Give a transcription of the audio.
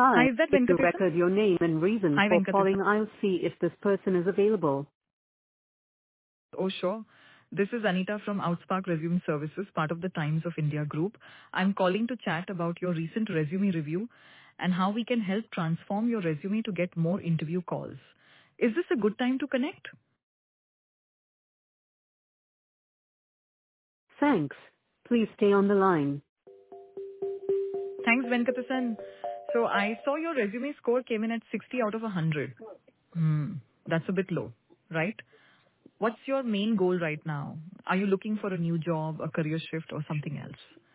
Hi, Hi, is that if you Venkatesan? record your name and reason Hi, for Venkatesan. calling, I'll see if this person is available. Oh, sure. This is Anita from Outspark Resume Services, part of the Times of India group. I'm calling to chat about your recent resume review and how we can help transform your resume to get more interview calls. Is this a good time to connect? Thanks. Please stay on the line. Thanks, Venkatesan. So I saw your resume score came in at 60 out of 100. That's a bit low, right? What's your main goal right now? Are you looking for a new job, a career shift, or something else?